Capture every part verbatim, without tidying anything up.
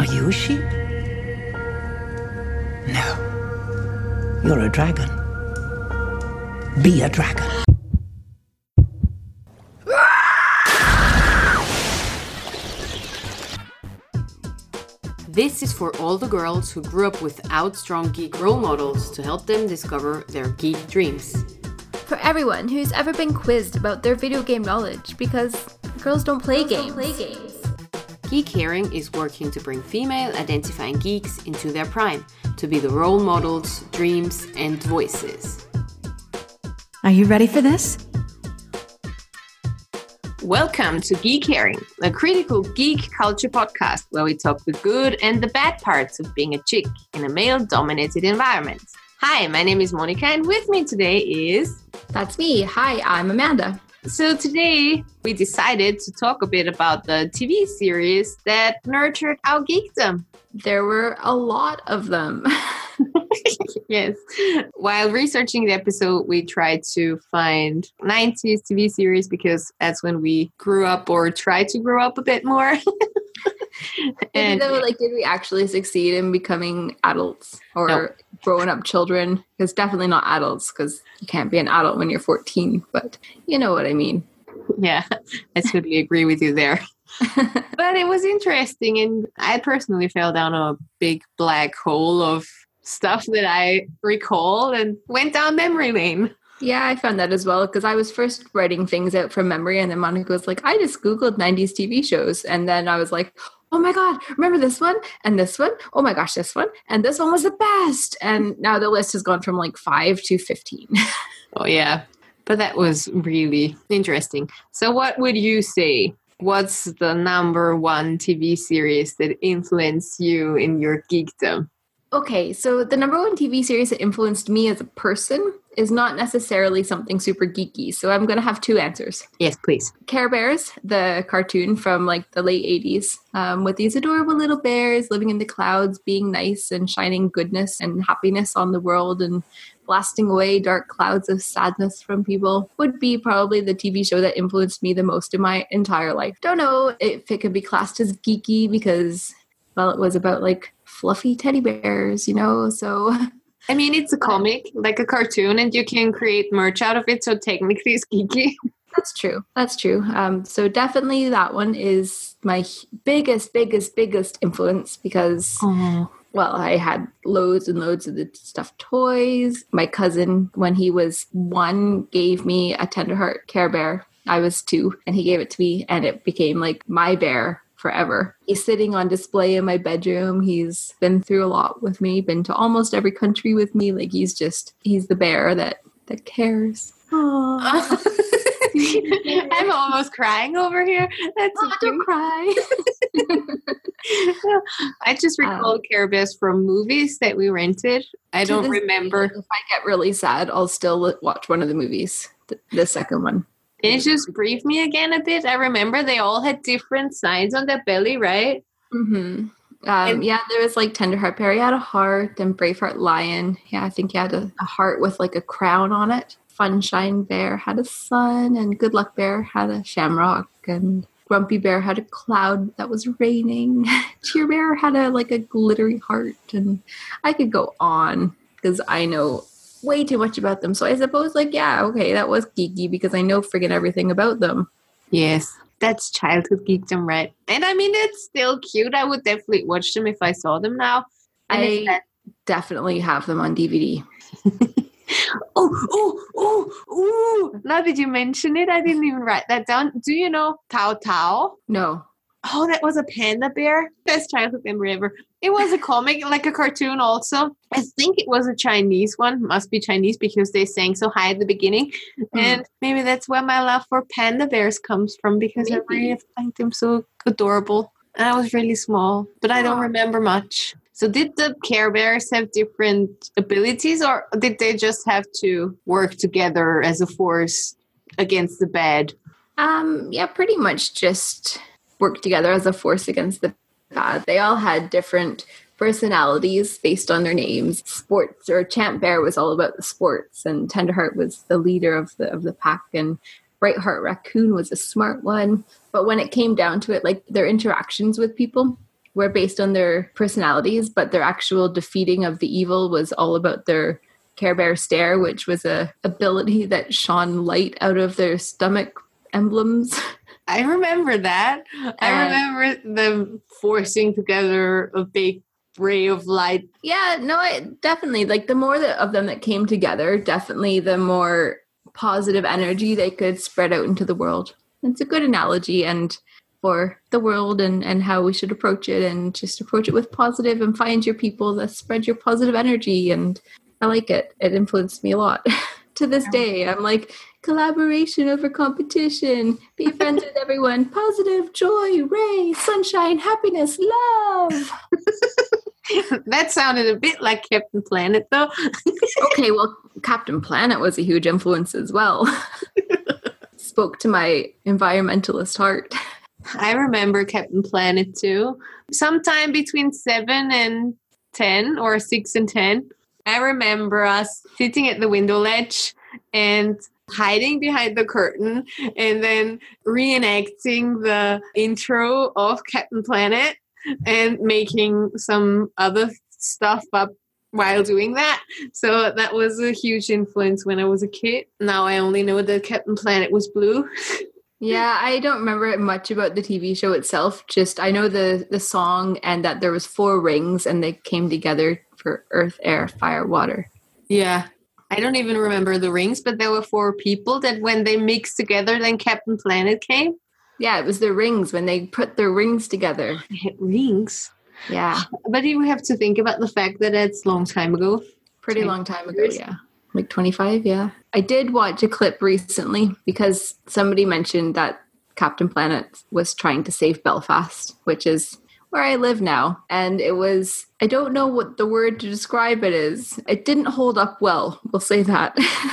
you a sheep? No. You're a dragon. Be a dragon. This is for all the girls who grew up without strong geek role models to help them discover their geek dreams. For everyone who's ever been quizzed about their video game knowledge, because girls don't play girls games. Don't play games. Geek Hearing is working to bring female identifying geeks into their prime, to be the role models, dreams, and voices. Are you ready for this? Welcome to Geek Hearing, a critical geek culture podcast where we talk the good and the bad parts of being a chick in a male-dominated environment. Hi, my name is Monica, and with me today is... That's me. Hi, I'm Amanda. So today we decided to talk a bit about the T V series that nurtured our geekdom. There were a lot of them. Yes. While researching the episode, we tried to find nineties T V series because that's when we grew up or tried to grow up a bit more. And then, like, did we actually succeed in becoming adults or no. growing up children? Because definitely not adults, because you can't be an adult when you're fourteen. But you know what I mean. Yeah, I totally agree with you there. But it was interesting, and I personally fell down a big black hole of stuff that I recall and went down memory lane. Yeah, I found that as well, because I was first writing things out from memory, and then Monica was like, I just Googled nineties T V shows, and then I was like, oh my God, remember this one? And this one? Oh my gosh, this one? And this one was the best! And now the list has gone from like five to fifteen. Oh yeah, but that was really interesting. So what would you say? What's the number one T V series that influenced you in your geekdom? Okay, so the number one T V series that influenced me as a person is not necessarily something super geeky. So I'm going to have two answers. Yes, please. Care Bears, the cartoon from like the late eighties, um, with these adorable little bears living in the clouds, being nice and shining goodness and happiness on the world and blasting away dark clouds of sadness from people, would be probably the T V show that influenced me the most in my entire life. Don't know if it could be classed as geeky because, well, it was about like fluffy teddy bears, you know, so... I mean, it's a comic, like a cartoon, and you can create merch out of it, so technically it's geeky. That's true. That's true. Um, so definitely that one is my biggest, biggest, biggest influence because, Aww. well, I had loads and loads of the stuffed toys. My cousin, when he was one, gave me a Tenderheart Care Bear. I was two, and he gave it to me, and it became like my bear forever. He's sitting on display in my bedroom. He's been through a lot with me, been to almost every country with me. Like, he's just, he's the bear that, that cares. I'm almost crying over here. That's oh, don't cry. I just recall um, Care Bears from movies that we rented. I don't remember. Day, if I get really sad, I'll still watch one of the movies, the, the second one. Can you just brief me again a bit? I remember they all had different signs on their belly, right? Mm-hmm. Um, yeah, there was like Tenderheart Bear had a heart, and Braveheart Lion. Yeah, I think he had a, a heart with like a crown on it. Funshine Bear had a sun, and Good Luck Bear had a shamrock, and Grumpy Bear had a cloud that was raining. Cheer Bear had a like a glittery heart, and I could go on because I know way too much about them. So I suppose, like, yeah, okay, that was geeky because I know friggin' everything about them. Yes, that's childhood geekdom, right? And I mean, it's still cute. I would definitely watch them if I saw them now. And I that- definitely have them on D V D. oh, oh, oh, oh. Now that you mention it, I didn't even write that down. Do you know Tao Tao? No. Oh, that was a panda bear. Best childhood memory ever. It was a comic, like a cartoon also. I think it was a Chinese one. Must be Chinese because they sang so high at the beginning. Mm. And maybe that's where my love for panda bears comes from because maybe. I really find them so adorable. And I was really small, but I don't remember much. So did the Care Bears have different abilities, or did they just have to work together as a force against the bad? Um, yeah, pretty much just work together as a force against the bad. They all had different personalities based on their names. Sports, or Champ Bear was all about the sports, and Tenderheart was the leader of the of the pack, and Brightheart Raccoon was a smart one. But when it came down to it, like their interactions with people were based on their personalities, but their actual defeating of the evil was all about their Care Bear stare, which was a ability that shone light out of their stomach emblems. I remember that. I remember them forcing together a big ray of light. Yeah, no, I definitely, like, the more that, of them that came together, definitely the more positive energy they could spread out into the world. It's a good analogy and for the world and, and how we should approach it, and just approach it with positive and find your people that spread your positive energy. And I like it. It influenced me a lot. To this day, I'm like, collaboration over competition. Be friends with everyone. Positive, joy, ray, sunshine, happiness, love. That sounded a bit like Captain Planet, though. Okay, well, Captain Planet was a huge influence as well. Spoke to my environmentalist heart. I remember Captain Planet too. Sometime between seven and ten, or six and ten. I remember us sitting at the window ledge and hiding behind the curtain and then reenacting the intro of Captain Planet and making some other stuff up while doing that. So that was a huge influence when I was a kid. Now I only know that Captain Planet was blue. Yeah, I don't remember much about the T V show itself. Just I know the the song and that there was four rings and they came together for earth, air, fire, water. Yeah. I don't even remember the rings, but there were four people that when they mixed together, then Captain Planet came. Yeah, it was the rings when they put their rings together. They had rings. Yeah. But you have to think about the fact that it's a long time ago. Pretty long time ago, yeah. Like twenty-five, yeah. I did watch a clip recently because somebody mentioned that Captain Planet was trying to save Belfast, which is where I live now. And it was, I don't know what the word to describe it is. It didn't hold up well, we'll say that.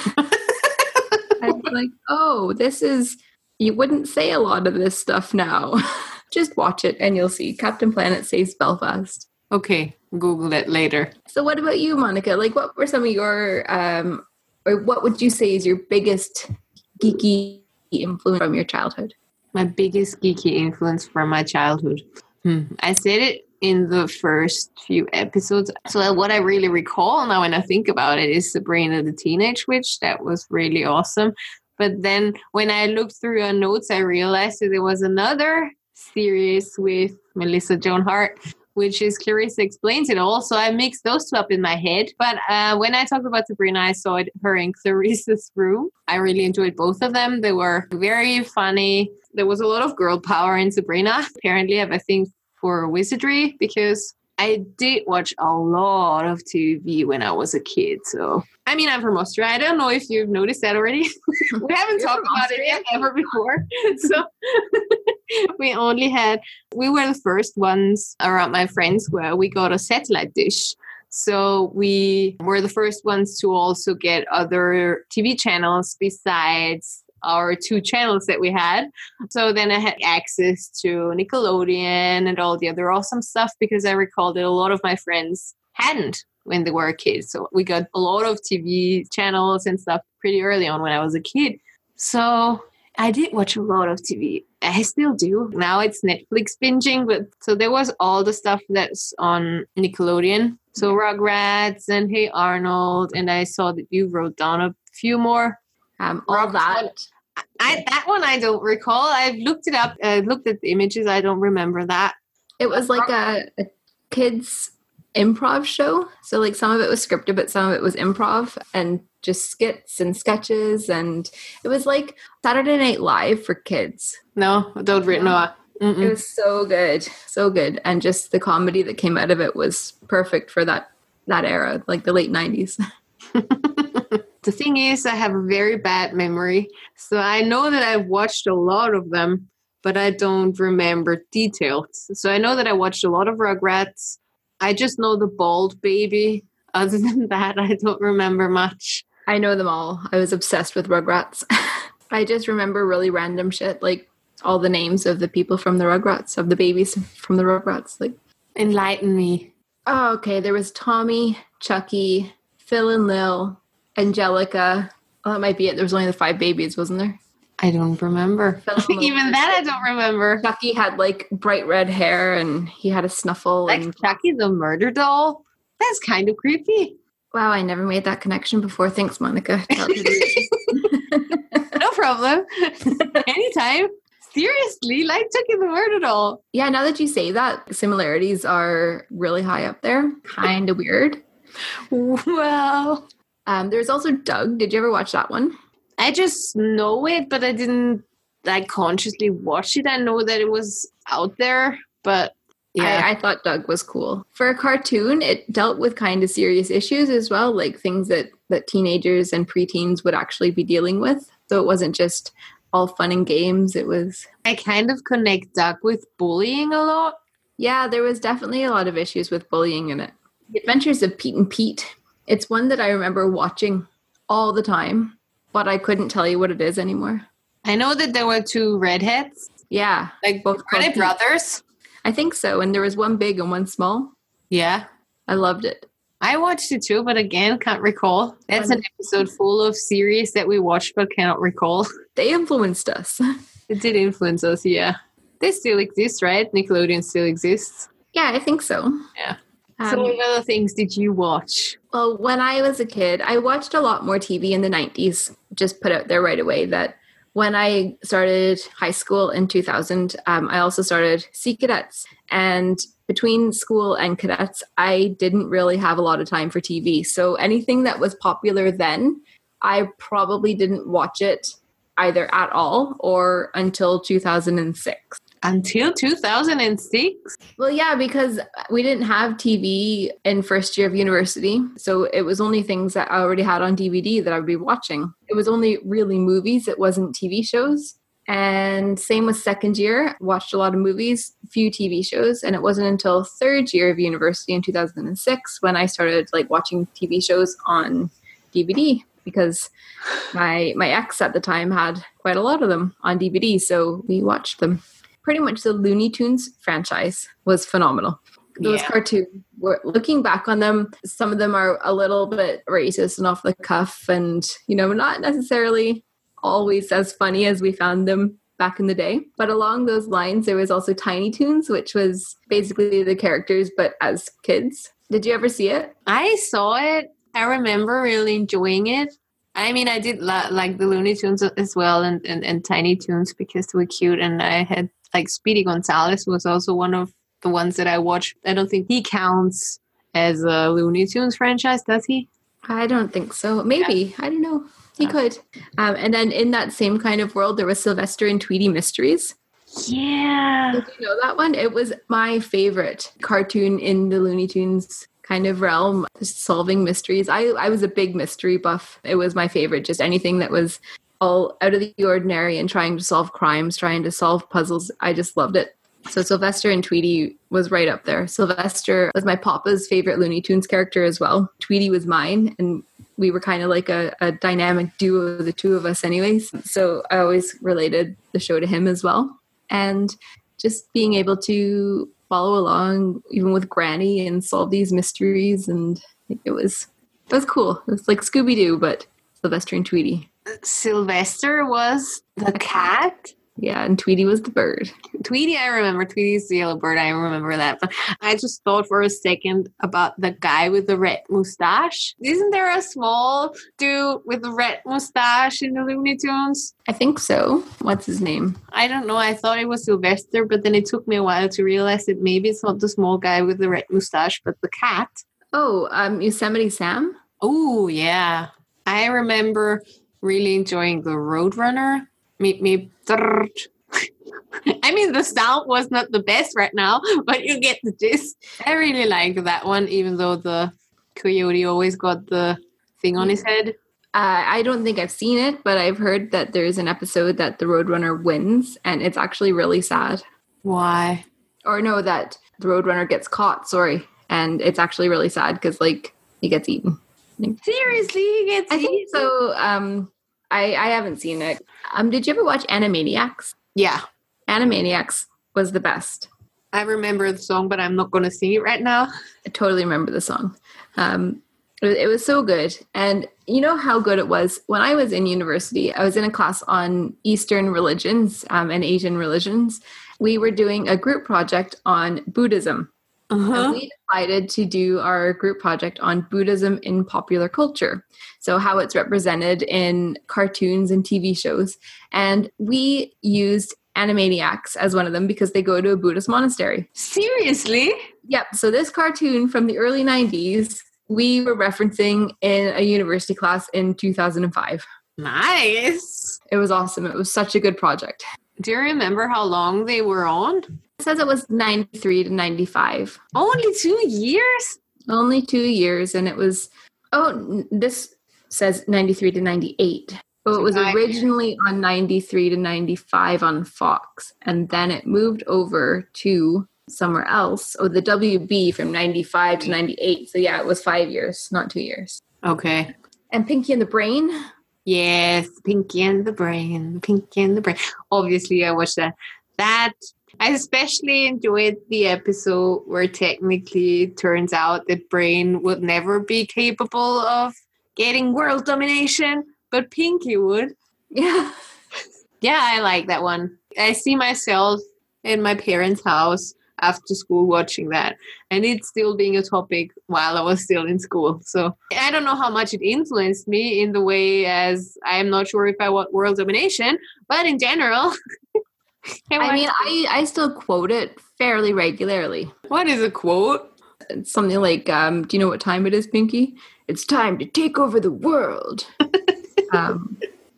I was like, oh, this is, you wouldn't say a lot of this stuff now. Just watch it and you'll see. Captain Planet saves Belfast. Okay, Google it later. So what about you, Monica? Like, what were some of your, um, or what would you say is your biggest geeky influence from your childhood? My biggest geeky influence from my childhood. Hmm. I said it in the first few episodes. So what I really recall now when I think about it is Sabrina the Teenage Witch. That was really awesome. But then when I looked through our notes, I realized that there was another series with Melissa Joan Hart, which is Clarissa Explains It All. So I mixed those two up in my head. But uh, when I talked about Sabrina, I saw it, her in Clarissa's Room. I really enjoyed both of them. They were very funny. There was a lot of girl power in Sabrina. Apparently, I have a thing for wizardry because I did watch a lot of T V when I was a kid. So, I mean, I'm from Austria. I don't know if you've noticed that already. We haven't You're talked about Austria? it yet ever before. So we only had, we were the first ones around my friends where we got a satellite dish. So we were the first ones to also get other T V channels besides our two channels that we had. So then I had access to Nickelodeon and all the other awesome stuff because I recall that a lot of my friends hadn't when they were a kid. So we got a lot of T V channels and stuff pretty early on when I was a kid. So I did watch a lot of T V. I still do. Now it's Netflix binging, but so there was all the stuff that's on Nickelodeon. So Rugrats and Hey Arnold, and I saw that you wrote down a few more. Um, all that. I, that one I don't recall. I've looked it up. I looked at the images. I don't remember that. It was like a, a kids improv show. So like some of it was scripted, but some of it was improv and just skits and sketches. And it was like Saturday Night Live for kids. No, don't read. No. Mm-mm. It was so good. So good. And just the comedy that came out of it was perfect for that, that era, like the late nineties. The thing is, I have a very bad memory. So I know that I've watched a lot of them, but I don't remember details. So I know that I watched a lot of Rugrats. I just know the bald baby. Other than that, I don't remember much. I know them all. I was obsessed with Rugrats. I just remember really random shit, like all the names of the people from the Rugrats, of the babies from the Rugrats. Like, enlighten me. Oh, okay. There was Tommy, Chucky, Phil and Lil, Angelica. Oh, that might be it. There was only the five babies, wasn't there? I don't remember. Even that I don't remember. Chucky had like bright red hair and he had a snuffle. Like and Chucky the murder doll? That's kind of creepy. Wow, I never made that connection before. Thanks, Monica. No problem. Anytime. Seriously, like Chucky the murder doll. Yeah, now that you say that, similarities are really high up there. Kind of weird. Well, um, there's also Doug. Did you ever watch that one? I just know it, but I didn't like consciously watch it. I know that it was out there, but yeah. I, I thought Doug was cool. For a cartoon, it dealt with kind of serious issues as well, like things that, that teenagers and preteens would actually be dealing with. So it wasn't just all fun and games. It was... I kind of connect Doug with bullying a lot. Yeah, there was definitely a lot of issues with bullying in it. The Adventures of Pete and Pete. It's one that I remember watching all the time, but I couldn't tell you what it is anymore. I know that there were two redheads. Yeah. Like both were they brothers? I think so. And there was one big and one small. Yeah. I loved it. I watched it too, but again, can't recall. That's an episode full of series that we watched but cannot recall. They influenced us. It did influence us, yeah. They still exist, right? Nickelodeon still exists. Yeah, I think so. Yeah. Um, so what other things did you watch? Well, when I was a kid, I watched a lot more T V in the nineties. Just put out there right away that when I started high school in two thousand, um, I also started Sea Cadets. And between school and cadets, I didn't really have a lot of time for T V. So anything that was popular then, I probably didn't watch it either at all or until two thousand six. Until two thousand six? Well, yeah, because we didn't have T V in first year of university. So it was only things that I already had on D V D that I would be watching. It was only really movies. It wasn't T V shows. And same with second year. Watched a lot of movies, few T V shows. And it wasn't until third year of university in two thousand six when I started like watching T V shows on D V D. Because my my ex at the time had quite a lot of them on D V D. So we watched them. Pretty much the Looney Tunes franchise was phenomenal. Those yeah. cartoons, were, looking back on them, some of them are a little bit racist and off the cuff and, you know, not necessarily always as funny as we found them back in the day. But along those lines, there was also Tiny Toons, which was basically the characters, but as kids. Did you ever see it? I saw it. I remember really enjoying it. I mean, I did la- like the Looney Tunes as well and, and, and Tiny Toons because they were cute. And I had, like, Speedy Gonzales was also one of the ones that I watched. I don't think he counts as a Looney Tunes franchise, does he? I don't think so. Maybe. Yeah. I don't know. He yeah. could. Um, and then in that same kind of world, there was Sylvester and Tweety Mysteries. Yeah. Did you know that one? It was my favorite cartoon in the Looney Tunes kind of realm, solving mysteries. I, I was a big mystery buff. It was my favorite. Just anything that was all out of the ordinary and trying to solve crimes, trying to solve puzzles. I just loved it. So Sylvester and Tweety was right up there. Sylvester was my papa's favorite Looney Tunes character as well. Tweety was mine, and we were kind of like a, a dynamic duo, the two of us anyways. So I always related the show to him as well. And just being able to follow along even with Granny and solve these mysteries, and it was it was cool. It was like Scooby-Doo, but Sylvester and Tweety. Sylvester was the cat? Yeah, and Tweety was the bird. Tweety, I remember. Tweety's the yellow bird. I remember that. But I just thought for a second about the guy with the red mustache. Isn't there a small dude with the red mustache in the Looney Tunes? I think so. What's his name? I don't know. I thought it was Sylvester, but then it took me a while to realize that maybe it's not the small guy with the red mustache, but the cat. Oh, um, Yosemite Sam? Oh, yeah. I remember really enjoying the Roadrunner. Meep, meep. I mean, the sound was not the best right now, but you get the gist. I really liked that one, even though the coyote always got the thing on his head. Uh, I don't think I've seen it, but I've heard that there's an episode that the Roadrunner wins, and it's actually really sad. Why? Or no, that the Roadrunner gets caught, sorry. And it's actually really sad because, like, he gets eaten. Seriously, he gets I eaten? I think so. Um, I, I haven't seen it. Um, did you ever watch Animaniacs? Yeah. Animaniacs was the best. I remember the song, but I'm not going to sing it right now. I totally remember the song. Um, It was, it was so good. And you know how good it was? When I was in university, I was in a class on Eastern religions um, and Asian religions. We were doing a group project on Buddhism. Uh-huh. And we decided to do our group project on Buddhism in popular culture. So how it's represented in cartoons and T V shows. And we used Animaniacs as one of them because they go to a Buddhist monastery. Seriously? Yep. So this cartoon from the early nineties, we were referencing in a university class in two thousand five. Nice. It was awesome. It was such a good project. Do you remember how long they were on? It says it was ninety-three to ninety-five. Only two years? Only two years. And it was, oh, this says ninety-three to ninety-eight. So it was originally on ninety-three to ninety-five on Fox. And then it moved over to somewhere else. Oh, the W B from ninety-five to ninety-eight. So yeah, it was five years, not two years. Okay. And Pinky and the Brain? Yes, Pinky and the Brain. Pinky and the Brain. Obviously, I watched that. That, I especially enjoyed the episode where technically it turns out that Brain would never be capable of getting world domination, but Pinky would. Yeah. Yeah, I like that one. I see myself in my parents' house after school watching that, and it's still being a topic while I was still in school. So I don't know how much it influenced me in the way as I'm not sure if I want world domination, but in general. I, I mean, I, I still quote it fairly regularly. What is a quote? It's something like, um, do you know what time it is, Pinky? It's time to take over the world. um,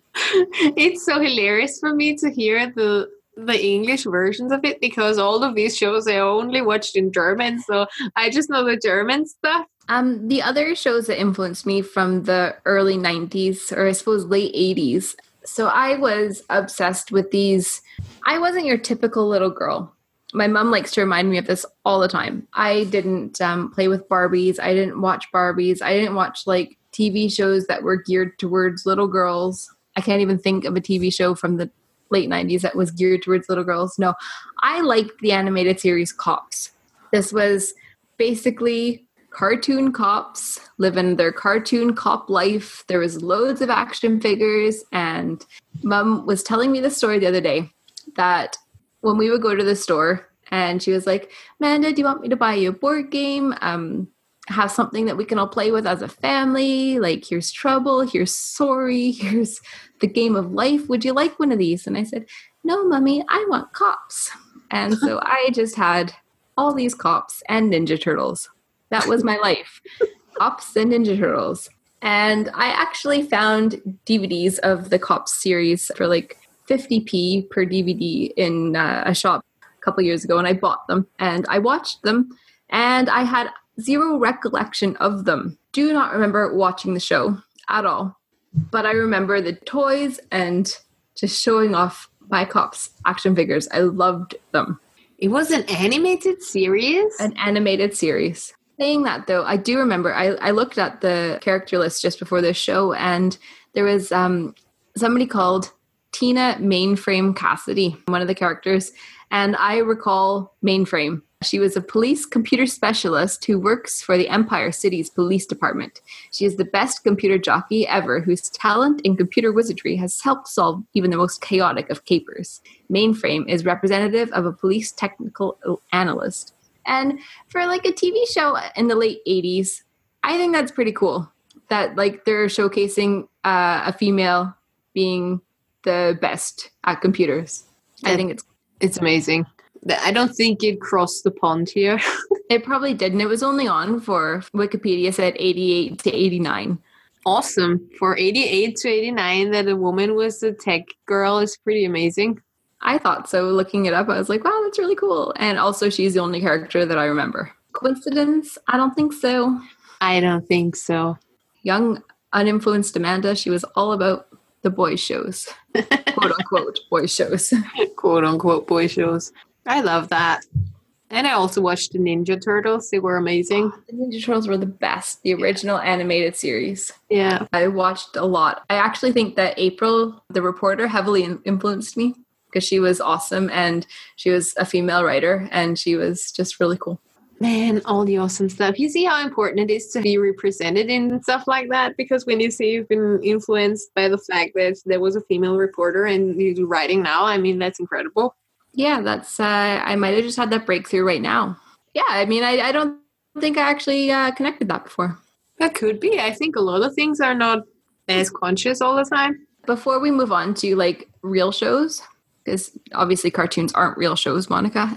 it's so hilarious for me to hear the the English versions of it because all of these shows I only watched in German, so I just know the German stuff. Um, the other shows that influenced me from the early nineties, or I suppose late eighties. So I was obsessed with these. I wasn't your typical little girl. My mom likes to remind me of this all the time. I didn't um, play with Barbies. I didn't watch Barbies. I didn't watch like T V shows that were geared towards little girls. I can't even think of a T V show from the late nineties that was geared towards little girls. No, I liked the animated series Cops. This was basically cartoon cops living their cartoon cop life. There was loads of action figures, and Mom was telling me the story the other day that when we would go to the store and she was like, Amanda, do you want me to buy you a board game? Um, have something that we can all play with as a family. Like, here's Trouble, here's Sorry, here's the Game of Life. Would you like one of these? And I said, no, Mommy, I want Cops. And so I just had all these Cops and Ninja Turtles. That was my life. Cops and Ninja Turtles. And I actually found D V Ds of the Cops series for like fifty p per D V D in uh, a shop a couple years ago. And I bought them and I watched them. And I had zero recollection of them. Do not remember watching the show at all. But I remember the toys and just showing off my Cops action figures. I loved them. It was an animated series? An animated series. Saying that, though, I do remember, I, I looked at the character list just before this show, and there was um, somebody called Tina Mainframe Cassidy, one of the characters. And I recall Mainframe. She was a police computer specialist who works for the Empire City's police department. She is the best computer jockey ever, whose talent in computer wizardry has helped solve even the most chaotic of capers. Mainframe is representative of a police technical analyst. And for like a T V show in the late eighties, I think that's pretty cool. That like they're showcasing uh, a female being the best at computers. I, I think it's it's amazing. I don't think it crossed the pond here. It probably didn't. It was only on for Wikipedia said eighty-eight to eighty-nine. Awesome. For eighty-eight to eighty-nine, that a woman was a tech girl is pretty amazing. I thought so. Looking it up, I was like, wow, that's really cool. And also, she's the only character that I remember. Coincidence? I don't think so. I don't think so. Young, uninfluenced Amanda, she was all about the boys' shows. Quote unquote, boys' shows. Quote unquote, boys' shows. I love that. And I also watched the Ninja Turtles. They were amazing. Oh, the Ninja Turtles were the best. The original animated series. Yeah. I watched a lot. I actually think that April, the reporter, heavily in- influenced me because she was awesome and she was a female writer and she was just really cool. Man, all the awesome stuff. You see how important it is to be represented in stuff like that? Because when you say you've been influenced by the fact that there was a female reporter and you do writing now, I mean, that's incredible. Yeah, that's, uh, I might have just had that breakthrough right now. Yeah, I mean, I, I don't think I actually uh, connected that before. That could be. I think a lot of things are not as conscious all the time. Before we move on to like real shows, because obviously cartoons aren't real shows, Monica.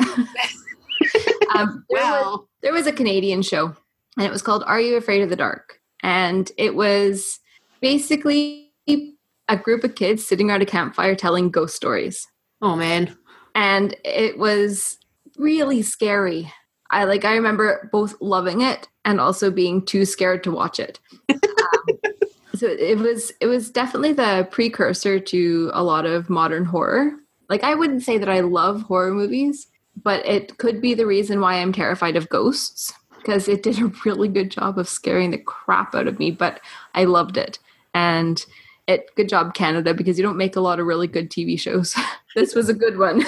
um, there, Well. was, there was a Canadian show, and it was called Are You Afraid of the Dark? And it was basically a group of kids sitting around a campfire telling ghost stories. Oh, man. And it was really scary. I like. I remember both loving it and also being too scared to watch it. Um, so it was. It was definitely the precursor to a lot of modern horror. Like, I wouldn't say that I love horror movies, but it could be the reason why I'm terrified of ghosts, because it did a really good job of scaring the crap out of me. But I loved it, and it. Good job, Canada, because you don't make a lot of really good T V shows. This was a good one.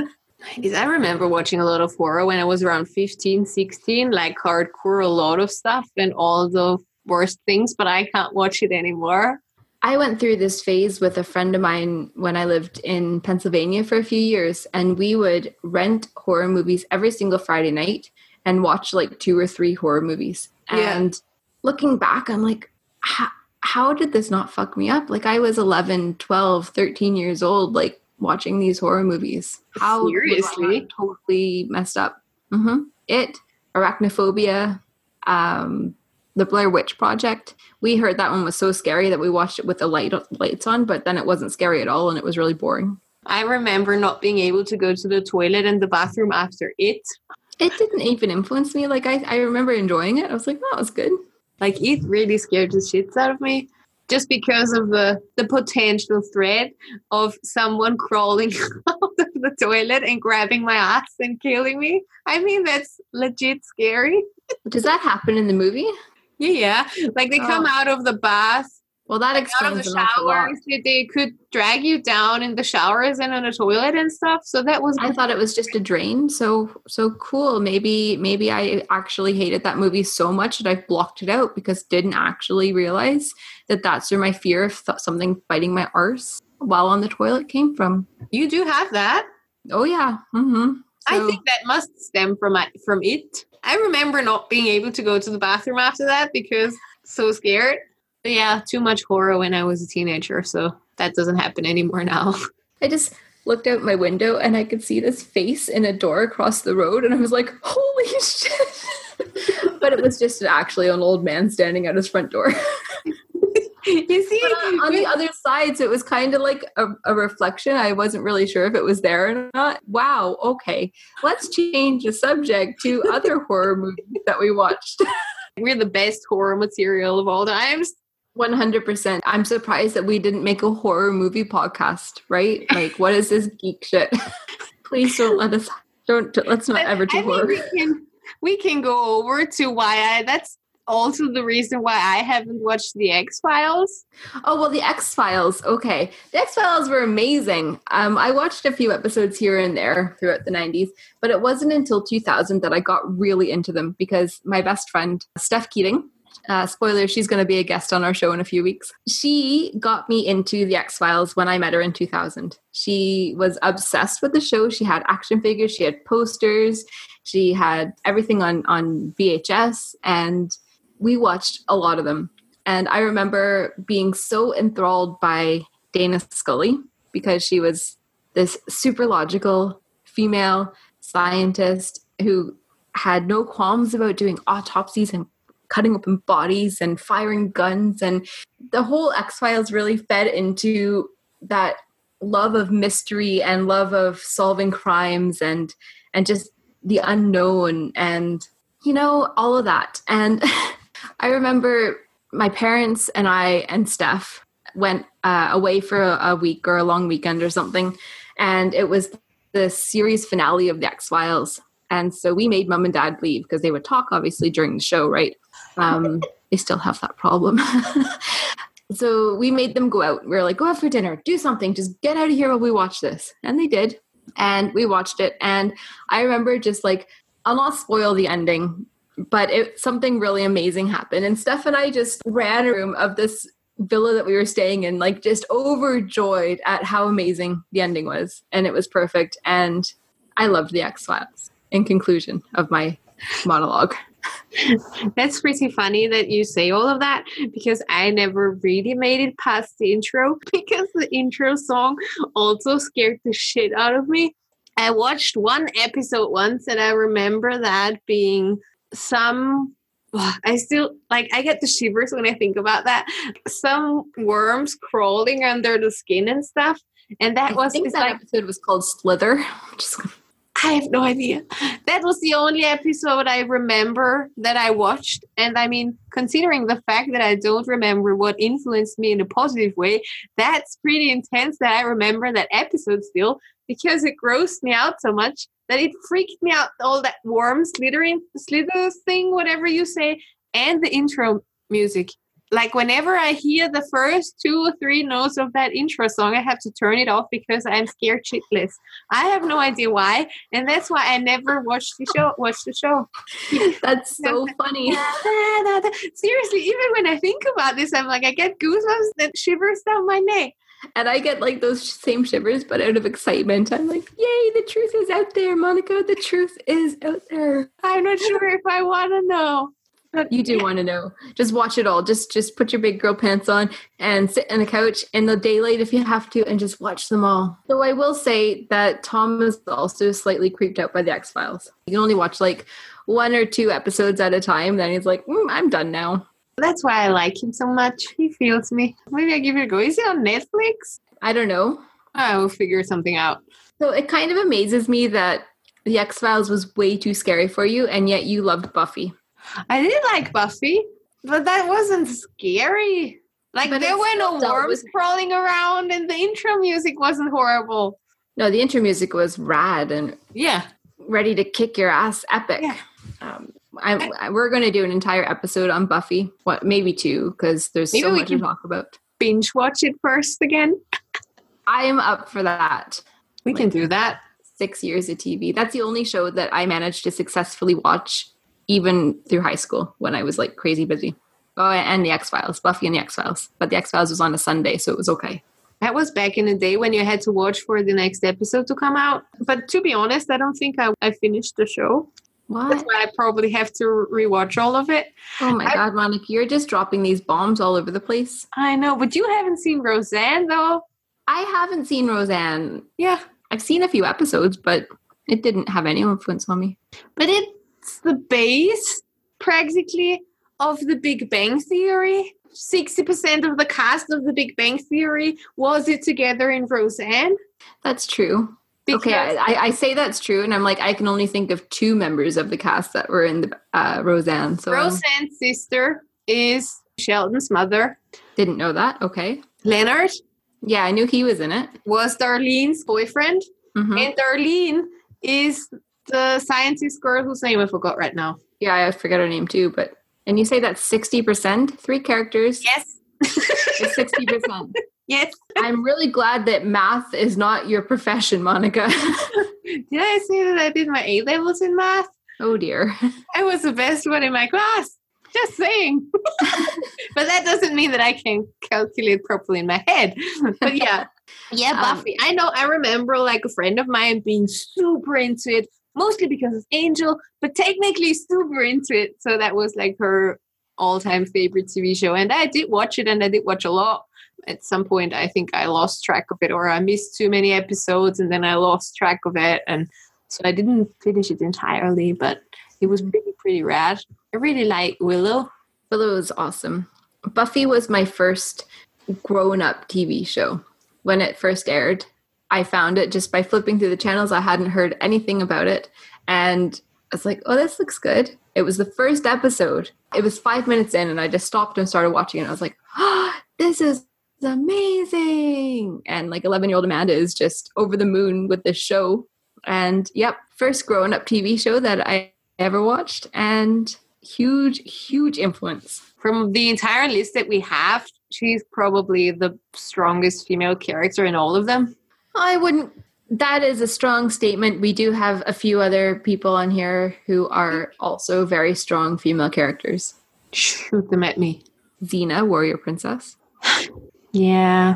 I remember watching a lot of horror when I was around fifteen, sixteen, like hardcore, a lot of stuff and all the worst things, but I can't watch it anymore. I went through this phase with a friend of mine when I lived in Pennsylvania for a few years, and we would rent horror movies every single Friday night and watch like two or three horror movies. Yeah. And looking back, I'm like, how, how did this not fuck me up? Like, I was eleven, twelve, thirteen years old, like, watching these horror movies. How Seriously? was I not totally messed up? Mm-hmm. It, Arachnophobia, um, The Blair Witch Project. We heard that one was so scary that we watched it with the light lights on, but then it wasn't scary at all, and it was really boring. I remember not being able to go to the toilet and the bathroom after it. It didn't even influence me. Like, I, I remember enjoying it. I was like, that was good. Like, it really scared the shits out of me. Just because of the, the potential threat of someone crawling out of the toilet and grabbing my ass and killing me. I mean, that's legit scary. Does that happen in the movie? Yeah, like they come Oh. out of the bath, Well, that out of explains the an awful lot. showers. They, they could drag you down in the showers and on the toilet and stuff. So that was I thought it was just a drain. So so cool. Maybe maybe I actually hated that movie so much that I blocked it out because didn't actually realize that that's where my fear of th- something biting my arse while on the toilet came from. you do have that. Oh yeah. Mm-hmm. I So- think that must stem from it- from it. I remember not being able to go to the bathroom after that because so scared. But yeah, too much horror when I was a teenager, so that doesn't happen anymore now. I just looked out my window and I could see this face in a door across the road, and I was like, holy shit. But it was just actually an old man standing at his front door. You see, But on the other side, so it was kind of like a, a reflection. I wasn't really sure if it was there or not. Wow, okay. Let's change the subject to other horror movies that we watched. we're the best horror material of all times. one hundred percent. I'm surprised that we didn't make a horror movie podcast, right? Like, what is this geek shit? Please don't let us, don't, let's not But ever do I mean, horror. we can we can go over to why I. That's also the reason why I haven't watched the X-Files. Oh, well, the X-Files. Okay. The X-Files were amazing. Um, I watched a few episodes here and there throughout the nineties, but it wasn't until two thousand that I got really into them because my best friend, Steph Keating, uh, spoiler, she's going to be a guest on our show in a few weeks. She got me into the X-Files when I met her in two thousand. She was obsessed with the show. She had action figures. She had posters. She had everything on, on V H S, and we watched a lot of them. And I remember being so enthralled by Dana Scully because she was this super logical female scientist who had no qualms about doing autopsies and cutting open bodies and firing guns. And the whole X-Files really fed into that love of mystery and love of solving crimes and and just the unknown and, you know, all of that. And I remember my parents and I and Steph went uh, away for a, a week or a long weekend or something. And it was the series finale of the X-Files. And so we made mom and dad leave because they would talk, obviously, during the show, right? Um, they still have that problem. So we made them go out. We were like, go out for dinner, do something, just get out of here while we watch this. And they did. And we watched it. And I remember just like I'll not spoil the ending, but it, something really amazing happened. And Steph and I just ran a room of this villa that we were staying in, like just overjoyed at how amazing the ending was. And it was perfect. And I loved the X-Files, in conclusion of my monologue. That's pretty funny that you say all of that, because I never really made it past the intro, because the intro song also scared the shit out of me. I watched one episode once and I remember that being some, I still, like, I get the shivers when I think about that. Some worms crawling under the skin and stuff. And that I was, think it's that like, episode was called Slither. Just I have no idea. That was the only episode I remember that I watched. And I mean, considering the fact that I don't remember what influenced me in a positive way, that's pretty intense that I remember that episode still, because it grossed me out so much that it freaked me out. All that worm slithering, slither thing, whatever you say, and the intro music. Like whenever I hear the first two or three notes of that intro song, I have to turn it off because I'm scared shitless. I have no idea why, and that's why I never watched the show. Watched the show. That's so funny. Seriously, even when I think about this, I'm like, I get goosebumps that shivers down my neck. And I get like those same shivers, but out of excitement. I'm like, yay, the truth is out there, Monica. The truth is out there. I'm not sure if I want to know. You do want to know. Just watch it all. Just just put your big girl pants on and sit on the couch in the daylight if you have to and just watch them all. So I will say that Tom is also slightly creeped out by the X-Files. You can only watch like one or two episodes at a time. Then he's like, mm, I'm done now. That's why I like him so much. He feels me. Maybe I give it a go. Is it on Netflix? I don't know. I will figure something out. So it kind of amazes me that the X-Files was way too scary for you, and yet you loved Buffy. I did like Buffy, but that wasn't scary. Like, but there were no worms with- crawling around, and the intro music wasn't horrible. No, the intro music was rad and yeah, ready to kick your ass, epic. Yeah. Um, I, I, we're going to do an entire episode on Buffy. What, maybe two, because there's maybe so much to talk about. Binge watch it first again. I am up for that. We like, can do that. Six years of T V. That's the only show that I managed to successfully watch, even through high school when I was like crazy busy. Oh, and the X-Files, Buffy and the X-Files. But the X-Files was on a Sunday, so it was okay. That was back in the day when you had to watch for the next episode to come out. But to be honest, I don't think I, I finished the show. What? That's why I probably have to rewatch all of it. Oh my I, God, Monica, you're just dropping these bombs all over the place. I know, but you haven't seen Roseanne, though. I haven't seen Roseanne. Yeah. I've seen a few episodes, but it didn't have any influence on me. But it's the base, practically, of the Big Bang Theory. sixty percent of the cast of the Big Bang Theory was it together in Roseanne. That's true. Because okay, I, I say that's true, and I'm like, I can only think of two members of the cast that were in the uh, Roseanne. So Roseanne's sister is Sheldon's mother. Didn't know that. Okay. Leonard. Yeah, I knew he was in it. Was Darlene's boyfriend. Mm-hmm. And Darlene is the scientist girl whose name I forgot right now. Yeah, I forget her name too, but... And you say that's sixty percent? Three characters? Yes. It's sixty percent. Yes. I'm really glad that math is not your profession, Monica. Did I say that I did my A-levels in math? Oh, dear. I was the best one in my class. Just saying. But that doesn't mean that I can calculate properly in my head. But yeah. Yeah, Buffy. Um, I know. I remember like a friend of mine being super into it. Mostly because of Angel, but technically super into it. So that was like her all-time favorite T V show. And I did watch it, and I did watch a lot. At some point, I think I lost track of it, or I missed too many episodes, and then I lost track of it. And so I didn't finish it entirely, but it was pretty, pretty rad. I really like Willow. Willow is awesome. Buffy was my first grown-up T V show. When it first aired, I found it just by flipping through the channels. I hadn't heard anything about it. And I was like, oh, this looks good. It was the first episode. It was five minutes in, and I just stopped and started watching it. And I was like, oh, this is amazing. And like eleven-year-old Amanda is just over the moon with this show. And yep, first grown-up T V show that I ever watched. And huge, huge influence. From the entire list that we have, she's probably the strongest female character in all of them. I wouldn't That is a strong statement. We do have a few other people on here who are also very strong female characters. Shoot them at me. Xena, warrior princess. Yeah.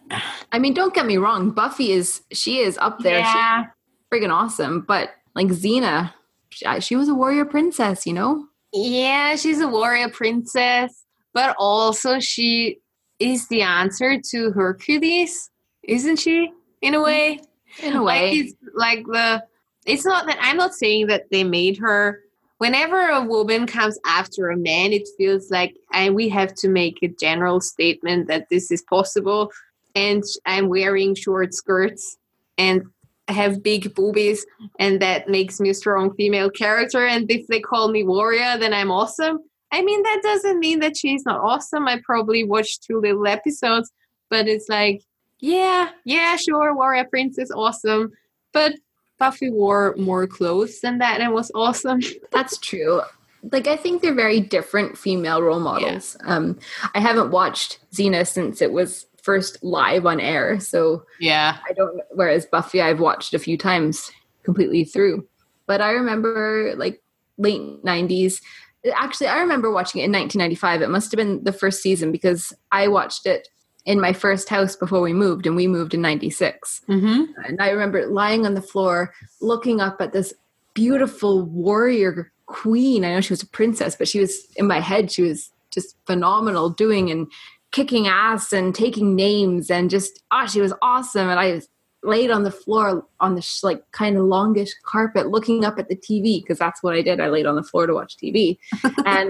I mean, don't get me wrong. Buffy is, she is up there. Yeah. She's friggin' awesome. But like Xena, she, she was a warrior princess, you know? Yeah, she's a warrior princess. But also she is the answer to Hercules, isn't she? In a way. In a way. Like, it's like the, it's not that, I'm not saying that they made her, whenever a woman comes after a man, it feels like and we have to make a general statement that this is possible. And I'm wearing short skirts and have big boobies, and that makes me a strong female character. And if they call me warrior, then I'm awesome. I mean, that doesn't mean that she's not awesome. I probably watched two little episodes, but it's like, yeah, yeah, sure, warrior princess, awesome. But Buffy wore more clothes than that and was awesome. That's true. Like, I think they're very different female role models. Yeah. Um, I haven't watched Xena since it was first live on air, so yeah, I don't. Whereas Buffy, I've watched a few times completely through. But I remember, like, late nineties. Actually, I remember watching it in nineteen ninety-five. It must have been the first season because I watched it in my first house before we moved, and we moved in ninety-six. Mm-hmm. And I remember lying on the floor, looking up at this beautiful warrior queen. I know she was a princess, but she was, in my head, she was just phenomenal, doing and kicking ass and taking names, and just, ah, she was awesome. And I laid on the floor on this like kind of longish carpet, looking up at the T V, because that's what I did. I laid on the floor to watch T V, and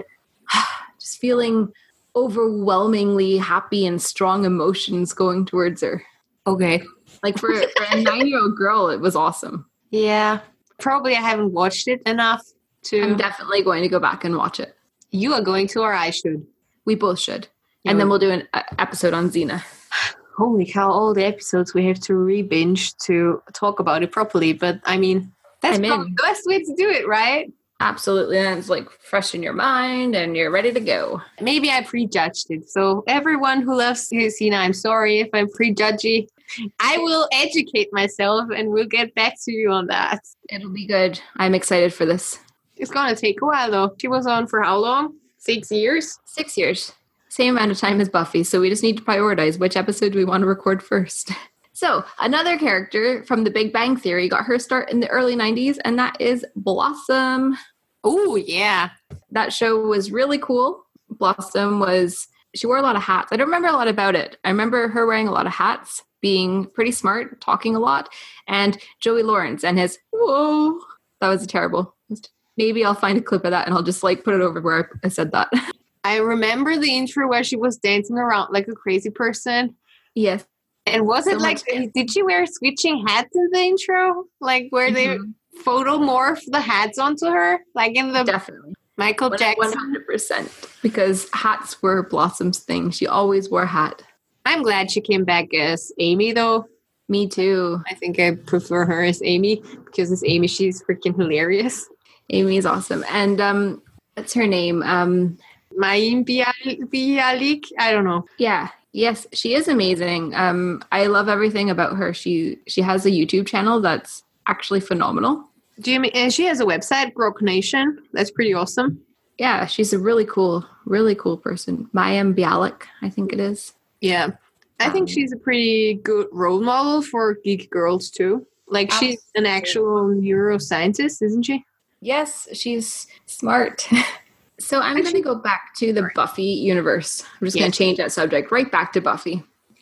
just feeling overwhelmingly happy and strong emotions going towards her. Okay. Like for, for a nine-year-old girl, it was awesome. Yeah. Probably I haven't watched it enough to... I'm definitely going to go back and watch it. You are going to, or I should? We both should. You and would. then we'll do an uh, episode on Xena. Holy cow, all the episodes we have to re-binge to talk about it properly. But I mean, that's I'm probably in. the best way to do it, right? Absolutely. And it's like fresh in your mind and you're ready to go. Maybe I prejudged it. So everyone who loves Xena, I'm sorry if I'm prejudgy. I will educate myself and we'll get back to you on that. It'll be good. I'm excited for this. It's going to take a while though. She was on for how long? Six years? Six years. Same amount of time as Buffy. So we just need to prioritize which episode we want to record first. So another character from The Big Bang Theory got her start in the early nineties, and that is Blossom. Oh, yeah. That show was really cool. Blossom was, she wore a lot of hats. I don't remember a lot about it. I remember her wearing a lot of hats, being pretty smart, talking a lot, and Joey Lawrence and his, whoa, that was terrible. Maybe I'll find a clip of that and I'll just like put it over where I said that. I remember the intro where she was dancing around like a crazy person. Yes. And was So it like, much- did she wear switching hats in the intro? Like where Mhm. they photo morph the hats onto her? Like in the Definitely. Michael Jackson? one hundred percent. Because hats were Blossom's thing. She always wore a hat. I'm glad she came back as Amy though. Me too. I think I prefer her as Amy because as Amy, she's freaking hilarious. Amy is awesome. And um, what's her name? Um, Mayim Bial- Bialik? I don't know. yeah. Yes, she is amazing. Um, I love everything about her. She she has a YouTube channel that's actually phenomenal. Do you mean, and she has a website, Grok Nation. That's pretty awesome. Yeah, she's a really cool, really cool person. Mayim Bialik, I think it is. Yeah. I think Um, she's a pretty good role model for geek girls too. Like she's an actual neuroscientist, isn't she? Yes, she's smart. So I'm going to go back to the Buffy universe. I'm just going Yes. to change that subject right back to Buffy.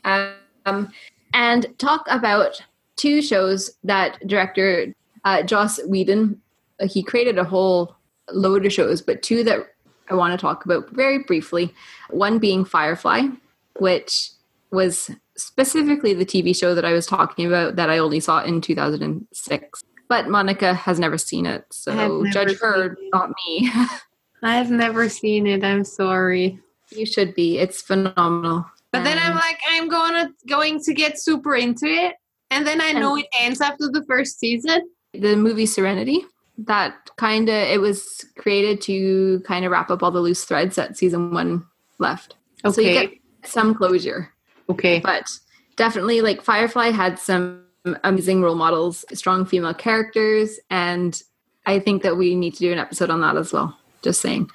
Um, and talk about two shows that director uh, Joss Whedon, uh, he created a whole load of shows, but two that I want to talk about very briefly. One being Firefly, which was specifically the T V show that I was talking about that I only saw in two thousand six. But Monica has never seen it, I've so never judge her, seen it. not me. I've never seen it. I'm sorry. You should be. It's phenomenal. But then I'm And- like, I'm going to going to get super into it. And then I know it ends after the first season. the movie Serenity, that kind of, it was created to kind of wrap up all the loose threads that season one left. So you Okay. get some closure. Okay. But definitely, like, Firefly had some amazing role models, strong female characters, and I think that we need to do an episode on that as well. Just saying.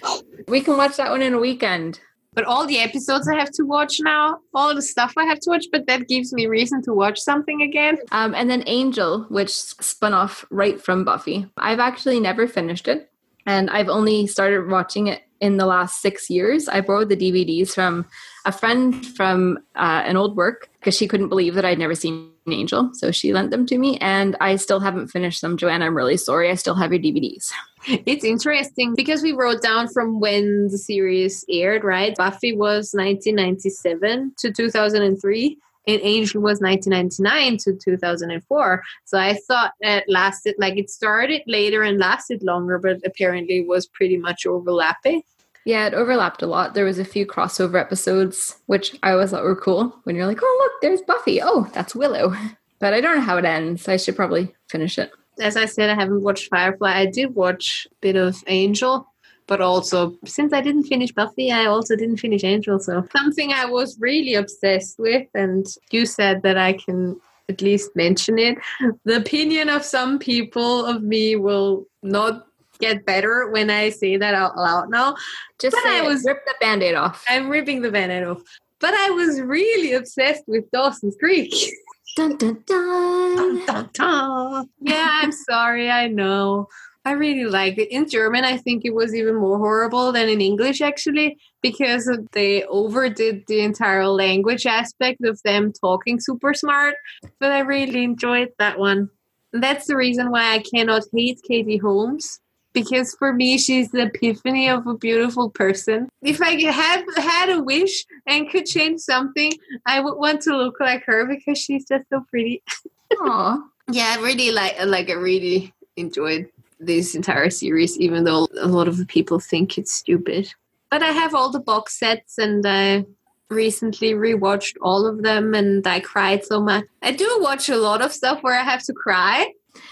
We can watch that one in a weekend. But all the episodes I have to watch now, all the stuff I have to watch, but that gives me reason to watch something again. Um, and then Angel, which spun off right from Buffy. I've actually never finished it, and I've only started watching it in the last six years. I borrowed the D V Ds from a friend from uh, an old work because she couldn't believe that I'd never seen Angel. So she lent them to me, and I still haven't finished them. Joanna, I'm really sorry. I still have your D V Ds. It's interesting because we wrote down from when the series aired, right? Buffy was nineteen ninety-seven to two thousand three, and Angel was nineteen ninety-nine to two thousand four. So I thought it lasted, like it started later and lasted longer, but apparently was pretty much overlapping. Yeah, it overlapped a lot. There was a few crossover episodes, which I always thought were cool. When you're like, oh, look, there's Buffy. Oh, that's Willow. But I don't know how it ends. I should probably finish it. As I said, I haven't watched Firefly. I did watch a bit of Angel, but also since I didn't finish Buffy, I also didn't finish Angel. So something I was really obsessed with, and you said that I can at least mention it. The opinion of some people of me will not get better when I say that out loud now. Just but say I was rip the Band-Aid off. I'm ripping the Band-Aid off. But I was really obsessed with Dawson's Creek. Dun, dun, dun. Dun, dun, dun. Yeah, I'm sorry. I know. I really liked it. In German, I think it was even more horrible than in English, actually, because they overdid the entire language aspect of them talking super smart. But I really enjoyed that one. And that's the reason why I cannot hate Katie Holmes. Because for me, she's the epiphany of a beautiful person. If I had had a wish and could change something, I would want to look like her because she's just so pretty. Aww. Yeah, I really like, like I really enjoyed this entire series, even though a lot of the people think it's stupid. But I have all the box sets, and I recently rewatched all of them, and I cried so much. I do watch a lot of stuff where I have to cry.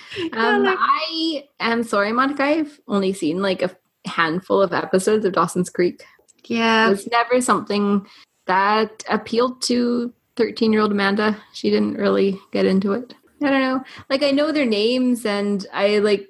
Um, I am sorry, Monica. I've only seen like a handful of episodes of Dawson's Creek. Yeah. It was never something that appealed to thirteen-year-old Amanda. She didn't really get into it. I don't know. Like, I know their names, and I like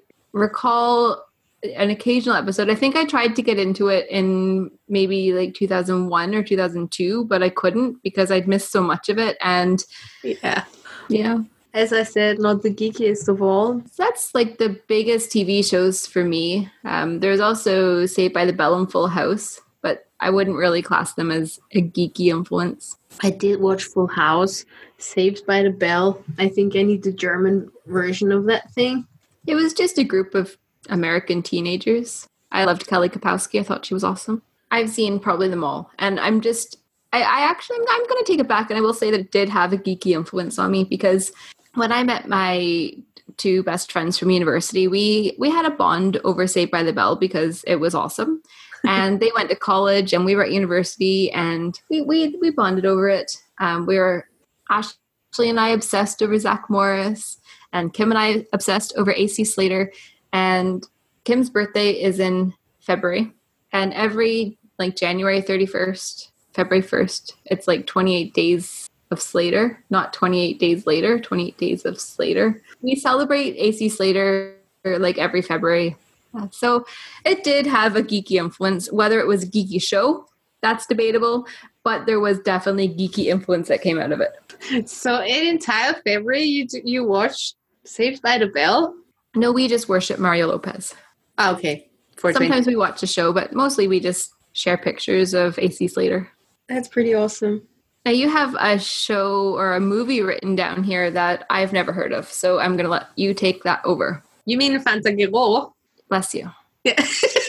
recall an occasional episode. I think I tried to get into it in maybe like two thousand one or two thousand two, but I couldn't because I'd missed so much of it. And yeah. Yeah. As I said, not the geekiest of all. That's like the biggest T V shows for me. Um, there's also Saved by the Bell and Full House, but I wouldn't really class them as a geeky influence. I did watch Full House, Saved by the Bell. I think I need the German version of that thing. It was just a group of American teenagers. I loved Kelly Kapowski. I thought she was awesome. I've seen probably them all. And I'm just, I, I actually, I'm going to take it back. And I will say that it did have a geeky influence on me because when I met my two best friends from university, we, we had a bond over Saved by the Bell because it was awesome. And they went to college and we were at university and we, we, we bonded over it. Um, we were, Ashley and I obsessed over Zach Morris, and Kim and I obsessed over A C Slater. And Kim's birthday is in February. And every like January thirty-first, February first, it's like twenty-eight days of Slater, not twenty-eight days later, twenty-eight days of Slater. We celebrate A C Slater like every February. So it did have a geeky influence. Whether it was a geeky show, that's debatable, but there was definitely geeky influence that came out of it. So in entire February, you you watched Saved by the Bell? No, we just worship Mario Lopez. Oh, okay. Sometimes we watch a show, but mostly we just share pictures of A C Slater. That's pretty awesome. Now you have a show or a movie written down here that I've never heard of, so I'm going to let you take that over. You mean Fantagiro? Bless you. Yeah.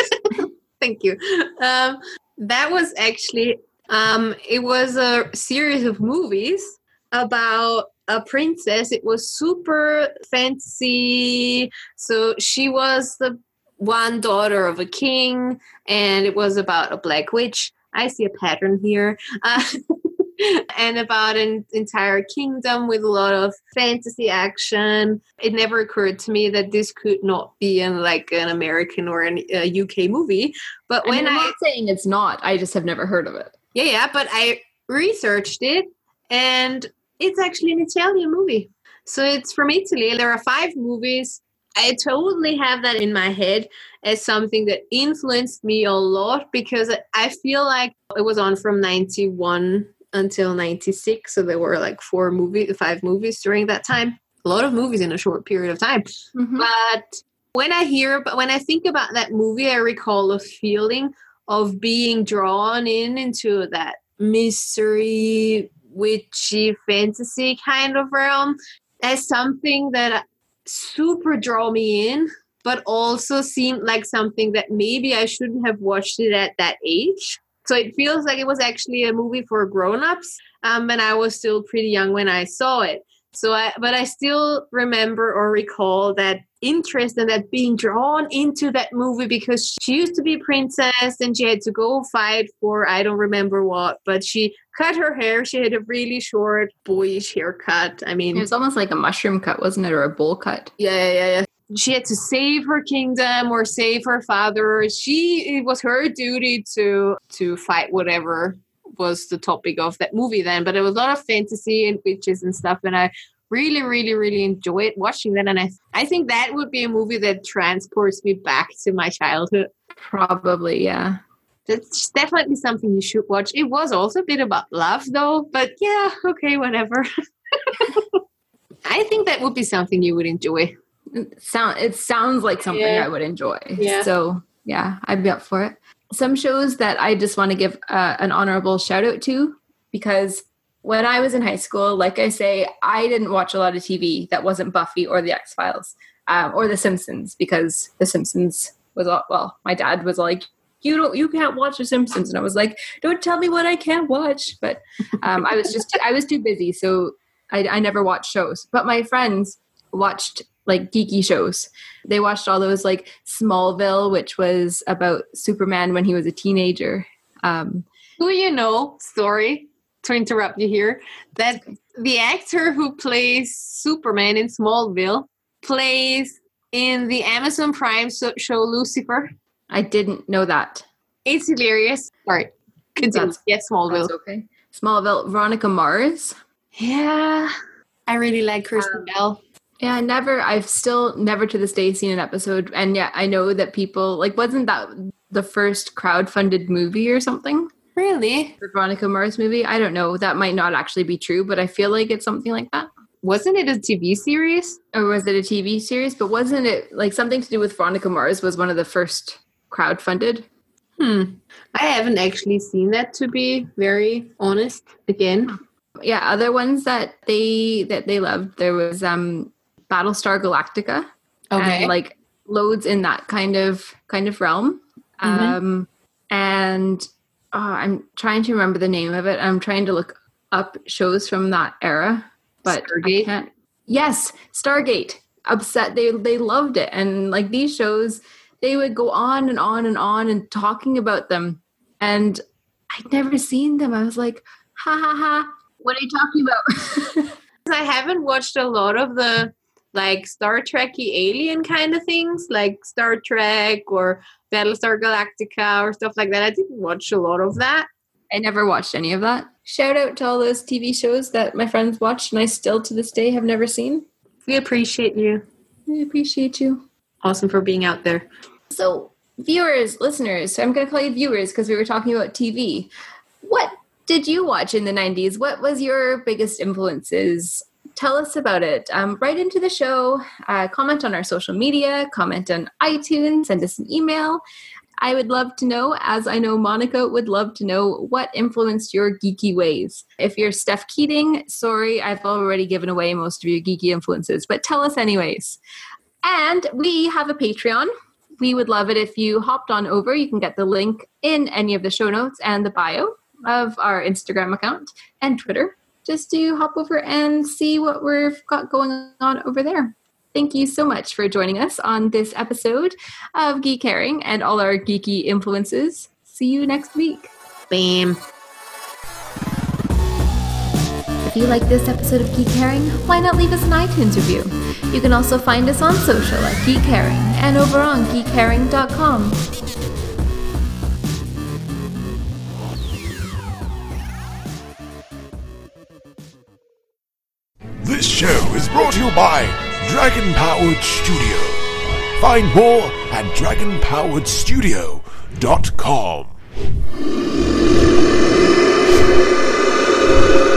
Thank you. Um, that was actually, um, it was a series of movies about a princess. It was super fantasy. So she was the one daughter of a king, and it was about a black witch. I see a pattern here. Uh, and about an entire kingdom with a lot of fantasy action. It never occurred to me that this could not be in like an American or an, a U K movie. But I when mean, I'm I, not saying it's not, I just have never heard of it. Yeah, yeah, but I researched it, and it's actually an Italian movie. So it's from Italy. There are five movies. I totally have that in my head as something that influenced me a lot because I feel like it was on from ninety-one until ninety-six. So there were like four movies, five movies during that time. A lot of movies in a short period of time. Mm-hmm. But when I hear, but when I think about that movie, I recall a feeling of being drawn in into that mystery, witchy fantasy kind of realm as something that super draw me in, but also seemed like something that maybe I shouldn't have watched it at that age. So it feels like it was actually a movie for grown-ups, um, and I was still pretty young when I saw it. So, I, but I still remember or recall that interest and that being drawn into that movie because she used to be a princess and she had to go fight for, I don't remember what, but she cut her hair. She had a really short, boyish haircut. I mean, it was almost like a mushroom cut, wasn't it? Or a bowl cut. Yeah, yeah, yeah. yeah. She had to save her kingdom or save her father. She, it was her duty to to fight whatever was the topic of that movie then. But there was a lot of fantasy and witches and stuff, and I really, really, really enjoyed watching that. And I, I think that would be a movie that transports me back to my childhood. Probably, yeah. That's definitely something you should watch. It was also a bit about love, though. But yeah, okay, whatever. I think that would be something you would enjoy. It, sound, it sounds like something yeah. I would enjoy. Yeah. So, yeah, I'd be up for it. Some shows that I just want to give uh, an honorable shout out to, because when I was in high school, like I say, I didn't watch a lot of T V that wasn't Buffy or The X-Files um, or The Simpsons, because The Simpsons was, all, well, my dad was like, you don't, you can't watch The Simpsons. And I was like, don't tell me what I can't watch. But um, I was just, I was too busy. So I, I never watched shows. But my friends watched like geeky shows. They watched all those like Smallville, which was about Superman when he was a teenager. Um, Who you know, sorry to interrupt you here, that the actor who plays Superman in Smallville plays in the Amazon Prime show Lucifer. I didn't know that. It's hilarious. Sorry. Continue. That's, yes, Smallville. That's okay. Smallville. Veronica Mars. Yeah. I really like Kristen um, Bell. Yeah, never. I've still never to this day seen an episode. And yeah, I know that people, like, wasn't that the first crowdfunded movie or something? Really? The Veronica Mars movie? I don't know. That might not actually be true, but I feel like it's something like that. Wasn't it a T V series? Or was it a T V series? But wasn't it like something to do with Veronica Mars was one of the first crowdfunded? Hmm. I haven't actually seen that, to be very honest. Again. Yeah, other ones that they that they loved. There was um Battlestar Galactica. Okay. And like loads in that kind of kind of realm. Mm-hmm. Um and oh, I'm trying to remember the name of it. I'm trying to look up shows from that era. But Stargate? I can't. Yes, Stargate. Upset. They they loved it. And like these shows, they would go on and on and on and talking about them. And I'd never seen them. I was like, ha ha ha. What are you talking about? I haven't watched a lot of the like Star Trek-y alien kind of things, like Star Trek or Battlestar Galactica or stuff like that. I didn't watch a lot of that. I never watched any of that. Shout out to all those T V shows that my friends watched and I still to this day have never seen. We appreciate you. We appreciate you. Awesome for being out there. So, viewers, listeners, I'm going to call you viewers because we were talking about T V. What did you watch in the nineties? What was your biggest influences? Tell us about it. Um, write into the show, uh, comment on our social media, comment on iTunes, send us an email. I would love to know, as I know Monica would love to know, what influenced your geeky ways. If you're Steph Keating, sorry, I've already given away most of your geeky influences, but tell us anyways. And we have a Patreon. We would love it if you hopped on over. You can get the link in any of the show notes and the bio of our Instagram account and Twitter, just to hop over and see what we've got going on over there. Thank you so much for joining us on this episode of Geek Caring and all our geeky influences. See you next week. Bam. If you like this episode of Geek Caring, why not leave us an iTunes review? You can also find us on social at Geek Caring and over on geek caring dot com. This show is brought to you by Dragon Powered Studio. Find more at dragon powered studio dot com.